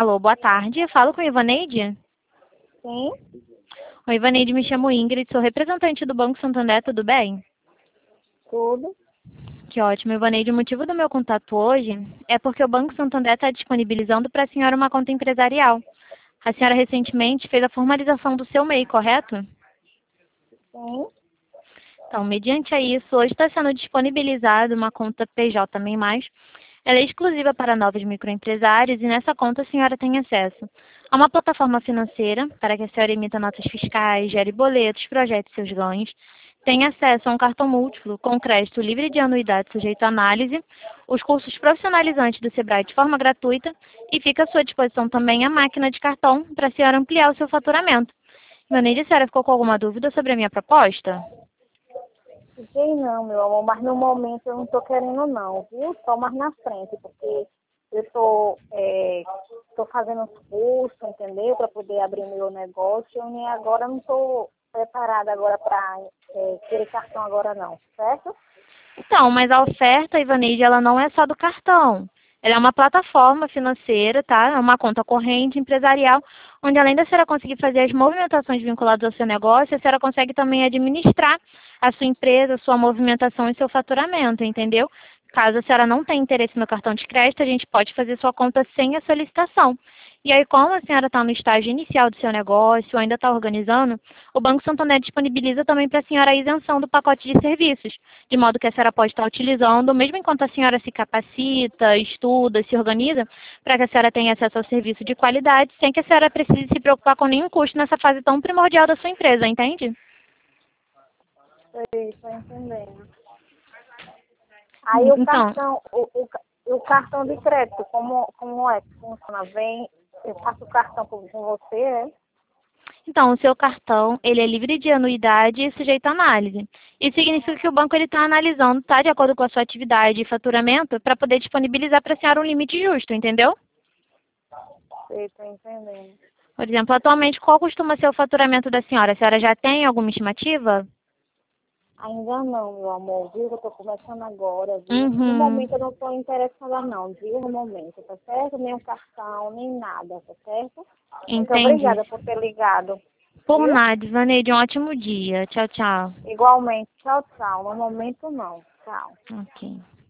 Alô, boa tarde. Eu falo com a Ivaneide? Sim, Oi, Ivaneide, me chamo Ingrid, sou representante do Banco Santander, tudo bem? tudo. Que ótimo, Ivaneide. O motivo do meu contato hoje é porque o Banco Santander está disponibilizando para a senhora uma conta empresarial. A senhora recentemente fez a formalização do seu MEI, correto? Sim, Então, mediante a isso, hoje está sendo disponibilizada uma conta PJ também. Ela é exclusiva para novos microempresários e nessa conta a senhora tem acesso a uma plataforma financeira para que a senhora emita notas fiscais, gere boletos, projete seus ganhos, tem acesso a um cartão múltiplo com crédito livre de anuidade sujeito à análise, os cursos profissionalizantes do Sebrae de forma gratuita e fica à sua disposição também a máquina de cartão para a senhora ampliar o seu faturamento. Maneide, a senhora ficou com alguma dúvida sobre a minha proposta? fiquei não, meu amor, mas no momento eu não tô querendo não, viu? Só mais na frente, porque eu tô fazendo os cursos, entendeu? Para poder abrir meu negócio e agora não tô preparada agora para querer cartão agora não, certo? Então, mas a oferta, Ivaneide, ela não é só do cartão. Ela é uma plataforma financeira, tá? É uma conta corrente empresarial, onde além da senhora conseguir fazer as movimentações vinculadas ao seu negócio, a senhora consegue também administrar a sua empresa, a sua movimentação e seu faturamento, entendeu? Caso a senhora não tenha interesse no cartão de crédito, a gente pode fazer sua conta sem a solicitação. E aí, como a senhora está no estágio inicial do seu negócio, ou ainda está organizando, o Banco Santander disponibiliza também para a senhora a isenção do pacote de serviços, de modo que a senhora pode estar utilizando, mesmo enquanto a senhora se capacita, estuda, se organiza, para que a senhora tenha acesso ao serviço de qualidade, sem que a senhora precise se preocupar com nenhum custo nessa fase tão primordial da sua empresa, entende? Sei, tô entendendo. Aí o Então, cartão, o cartão de crédito, como é que funciona? Eu faço o cartão com você, é? Então, o seu cartão, ele é livre de anuidade e sujeito à análise. Isso significa que o banco ele está analisando, tá, de acordo com a sua atividade e faturamento, para poder disponibilizar para a senhora um limite justo, entendeu? Sei, tô entendendo. Por exemplo, atualmente, qual costuma ser o faturamento da senhora? A senhora já tem alguma estimativa? Ainda não, meu amor, viu? Eu tô começando agora, viu? No Uhum, momento eu não tô interessada não, viu? No momento, tá certo? Nem um cartão, nem nada, tá certo? Muito entendi. obrigada por ter ligado, Por viu? nada, Ivaneide, um ótimo dia. Tchau, tchau. Igualmente. Tchau, tchau. No momento não. Tchau. Ok.